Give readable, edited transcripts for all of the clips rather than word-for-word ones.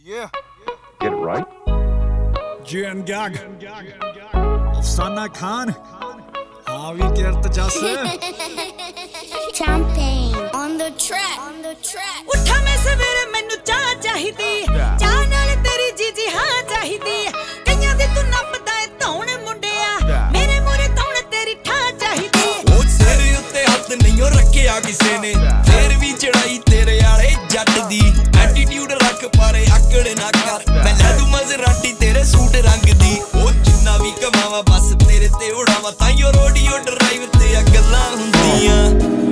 Yeah. Get it right. Jin Gag, Afsana Khan, Havi Kirt Jas. Champagne on the track. उठा मैं सवेरे मैनू चाह चाहिदी चाह नाल तेरी जीजी हाँ चाहिदी कईयां दी तू नपदा ए धौण मुंडिया मेरे मोरे धौण तेरी ठा चाहिदी ओ सिर उत्ते हत्थ नहीं रखिया किसे ने फिर भी चढ़ाई तेरे आले जट दी एटीट्यूड रख पारे अकड़ ना कर मैं ले दूं मजराटी तेरे सूट रंग दी ओ जिन्ना भी कमावा बस तेरे ते उड़ावा ताइयो रोडियो ड्राइव ते गल्लां हुंदियां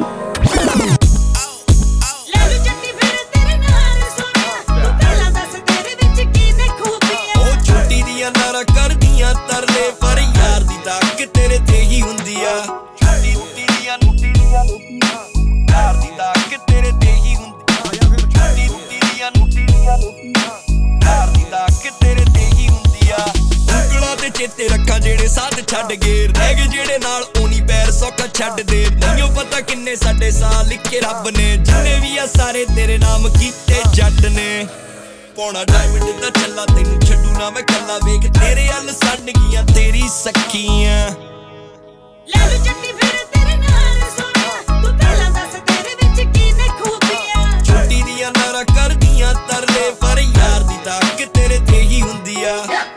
तरले पर यार दी ताक तेरे ते ही हुंदी आ छुट्टी नुट्टी दियां यार दी ताक तेरे ते ही हुंदी छुट्टी नुट्टी दियां यार दी ताक तेरे ते ही हुंदी आ ਉਂਗਲਾਂ ਤੇ ਚੇਤੇ ਰੱਖਾਂ ਜਿਹੜੇ ਸਾਥ ਛੱਡ ਗਏ ਰਹਿ ਗਏ ਜਿਹੜੇ ਨਾਲ ਓਨੀ ਪੈਰ ਸੌਖਾ ਛੱਡ ਦੇ ਨਹੀਂਓ ਪਤਾ ਕਿੰਨੇ ਸਾਡੇ ਸਾਲ ਲਿਖੇ ਰੱਬ ਨੇ ਜਿੰਨੇ ਵੀ ਆ ਸਾਰੇ ਤੇਰੇ ਨਾਮ ਕੀਤੇ ਜੱਟ ਨੇ ਪੌਣਾ ਡਾਇਮੰਡ ਦਾ ਚੱਲਾ ਤੈਨੂੰ ਛੱਡੂ ਨਾ ਮੈਂ ਕੱਲਾ ਵੇਖ ਤੇਰੇ ਹੱਲ ਸੜ ਗਈਆਂ ਤੇਰੀ ਸੱਖੀਆਂ ਲੈ ਲੂ ਚੱਟੀ ਫਿਰ ਤੇਰੇ ਨਾਲ ਸੋਹਣਿਆ ਤੂੰ ਪਹਿਲਾਂ ਦੱਸ ਤੇਰੇ ਵਿੱਚ ਕੀ ਨੇ ਖੂਬੀਆਂ ਛੁੱਟੀ ਦੀਆਂ ਨਾਰਾਂ ਕਰਦੀਆਂ ਤਰਲੇ ਪਰ ਯਾਰ ਦੀ ਤਾਕ ਤੇਰੇ ਤੇ ਹੀ ਹੁੰਦੀ ਆ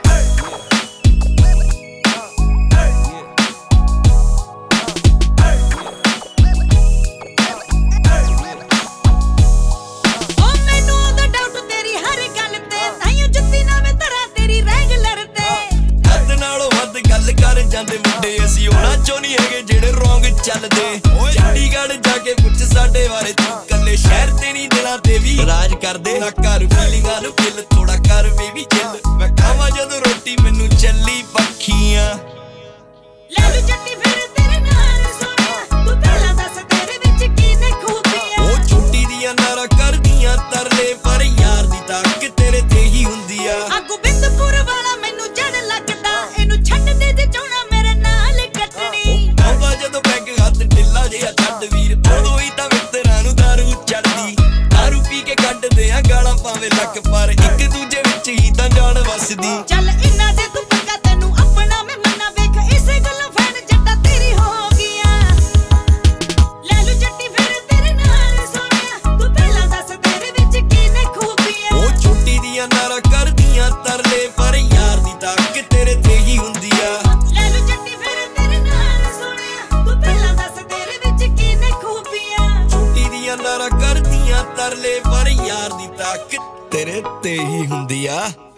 ਜਾਂਦੇ ਮੁੰਡੇ ਅਸੀਂ ਉਹਨਾਂ ਚੋਂ ਨਹੀਂ ਹੈਗੇ ਜਿਹੜੇ ਰੋਂਗ ਚੱਲਦੇ ਚੰਡੀਗੜ੍ਹ ਜਾ ਕੇ ਪੁੱਛ ਸਾਡੇ ਬਾਰੇ ਤੂੰ ਕੱਲੇ ਸ਼ਹਿਰ ਤੇ ਨਹੀਂ ਦਿਲਾਂ ਤੇ ਵੀ ਰਾਜ ਕਰਦੇ ਨਾ ਕਰ ਫੀਲਿੰਗਾਂ ਨੂੰ ਕਿਲ ਥੋੜਾ ਕਰ ਬੇਬੀ ਚਿੱਲ ਮੈਂ ਖਾਵਾਂ ਜਦੋਂ ਰੋਟੀ ਮੈਨੂੰ ਚੱਲੀ ਪੱਖੀਆਂ ਲੈ ਲੂ ਚੱਟੀ ਫਿਰ ਤੇਰੇ ਨਾਲ ਸੋਹਣਿਆ ਤੂੰ ਪਹਿਲਾਂ ਦੱਸ ਤੇਰੇ ਵਿੱਚ ਕੀ ਨੇ ਖੂਬੀਆਂ ਉਹ ਛੁੱਟੀ ਦੀਆਂ ਨਾਰਾਂ ਕਰਦੀਆਂ ਤਰਲੇ ਪਰ ਯਾਰ ਦੀ ਤਾਕ ਤੇਰੇ ਤੇ ਹੀ ਹੁੰਦੀ ਆ ਗੋਬਿੰਦਪੁਰ ਵਾਲਾ ਮੈਨੂੰ ਜੜ ਲੱਗਦਾ ਇਹਨੂੰ ਛੱਡ ਦੇ ਜੇ ਚਾਹਣਾ ਮੇਰੇ ਨਾਲ ਕੱਟਣੀ ਆਉਂਦਾ ਜਦੋਂ ਬੈਗ ਹੱਥ ਢਿੱਲਾ ਜਿਹਾ ਛੱਡ ਵੀਰ ਉਦੋਂ ਹੀ ਤਾਂ ਮਿੱਤਰਾਂ ਨੂੰ ਦਾਰੂ ਚੜਦੀ ਦਾਰੂ ਪੀ ਕੇ ਕੱਢਦੇ ਆ ਗਾਲਾਂ ਭਾਵੇਂ ਲੱਕ ਪਰ ਇੱਕ ਦੂਜੇ ਵਿੱਚ ਹੀ ਤਾਂ ਜਾਨ ਵਸਦੀ ਚੱਲ ਇੰਨਾ ਜੇ ਤੂੰ ਪੱਕਾ ਤੈਨੂੰ ਆਪਣਾ ਮੈਂ ਮੰਨਾ ਵੇਖ ਇਸੇ ਗੱਲੋਂ ਫੈਨ ਜੱਟਾ ਤੇਰੀ ਹੋ ਗਈਆਂ ਲੈ ਲੂ ਚੱਟੀ ਫਿਰ ਤੇਰੇ ਨਾਲ ਸੋਹਣਿਆ ਤੂੰ ਪਹਿਲਾਂ ਦੱਸ ਤੇਰੇ ਵਿੱਚ ਕੀ ਨੇ ਖੂਬੀਆਂ ਉਹ ਛੁੱਟੀ ਦੀਆਂ ਨਾਰਾਂ ਕਰਦੀਆਂ ਤਰਲੇ ਪਰ ਯਾਰ ਦੀ ਤਾਕ ਤੇਰੇ ਤੇ ਹੀ ਹੁੰਦੀ ਆ ਲੈ ਲੂ ਚੱਟੀ ਫਿਰ ਤੇਰੇ ਨਾਲ ਸੋਹਣਿਆ ਤੂੰ ਪਹਿਲਾਂ ਦੱਸ ਤੇਰੇ ਵਿੱਚ ਕੀ ਨੇ ਖੂਬੀਆਂ ਛੁੱਟੀ ਦੀਆਂ ਨਾਰਾਂ ਕਰਦੀਆਂ ਤਰਲੇ ਪਰ ਯਾਰ ਦੀ ਤਾਕ ਤੇਰੇ ਤੇ ਹੀ ਹੁੰਦੀ ਆ